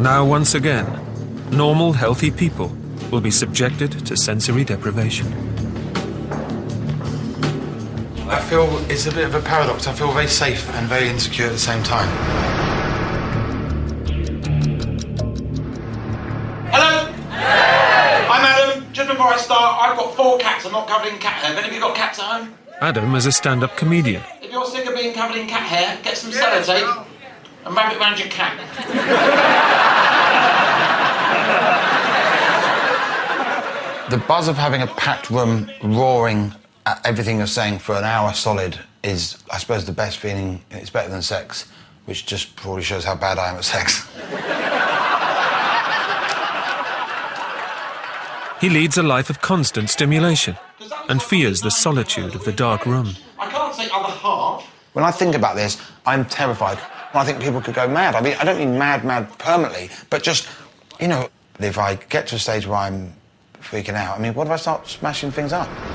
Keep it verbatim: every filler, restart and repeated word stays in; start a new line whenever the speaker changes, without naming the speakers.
Now, once again, normal, healthy people will be subjected to sensory deprivation.
I feel it's a bit of a paradox. I feel very safe and very insecure at the same time.
Hello? Hey! I'm Adam. Just before I start, I've got four cats. I'm not covered in cat hair. Have any of you got cats at home?
Adam is a stand-up comedian.
If you're sick of being covered in cat hair, get some sellotape and wrap it around your cat.
The buzz of having a packed room roaring at everything you're saying for an hour solid is, I suppose, the best feeling. It's better than sex, which just probably shows how bad I am at sex.
He leads a life of constant stimulation and fears the solitude of the dark room.
I can't say other half.
When I think about this, I'm terrified. I think people could go mad. I mean, I don't mean mad, mad permanently, but just, you know, if I get to a stage where I'm freaking out, I mean, what if I start smashing things up?